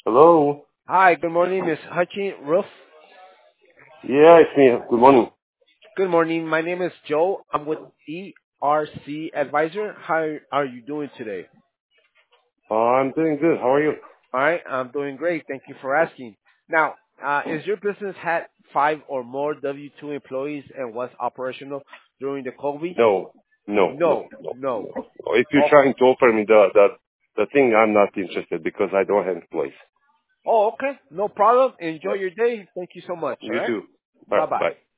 Hello. Hi, good morning, Miss Hutchins Roof. Yeah, it's me. Good morning. Good morning. My name is Joe. I'm with ERC Advisor. How are you doing today? I'm doing good. How are you? All right, I'm doing great. Thank you for asking. Now, is your business had five or more W-2 employees and was operational during the COVID? No, no, no, No, no, no. no. If you're Oh, trying to offer me the thing, I'm not interested because I don't have employees. oh, okay. No problem. Enjoy your day. Thank you so much. All You right. too. All Bye right, bye. bye.